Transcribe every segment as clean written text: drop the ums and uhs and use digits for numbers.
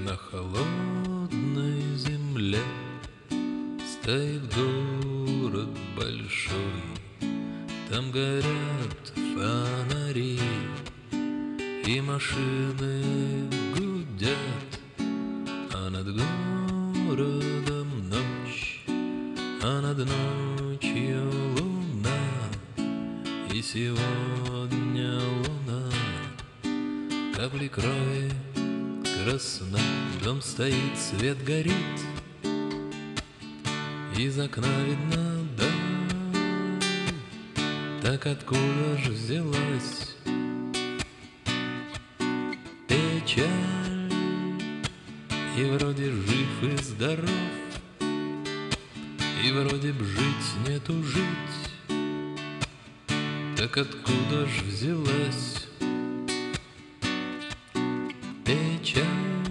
На холодной земле стоит город большой, там горят фонари, и машины гудят, а над городом ночь, а над ночью луна. И сегодня луна капли крови красна. Дом стоит, свет горит, из окна видна даль. Так откуда ж взялась печаль? И вроде жив и здоров, и вроде б жить нету жить. Так откуда ж взялась печаль?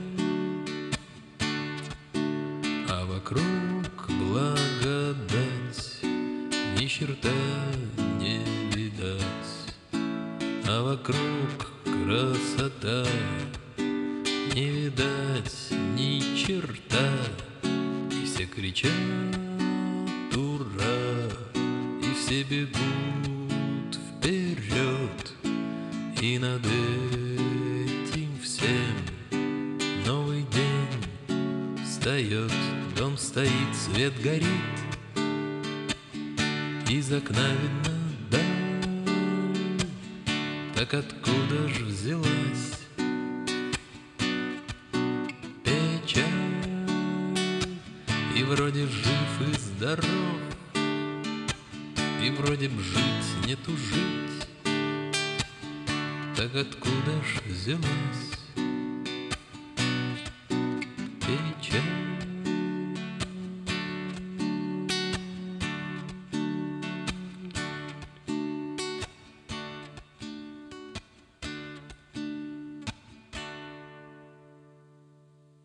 А вокруг благодать, ни черта не видать. А вокруг красота, не видать ни черта. И все кричат ура, и все бегут вперед. И над этим всем новый день встает. Дом стоит, свет горит, из окна видна даль. Так откуда ж взялась печаль? И вроде жив и здоров, и вроде б жить нету жить. Так откуда ж взялась печаль?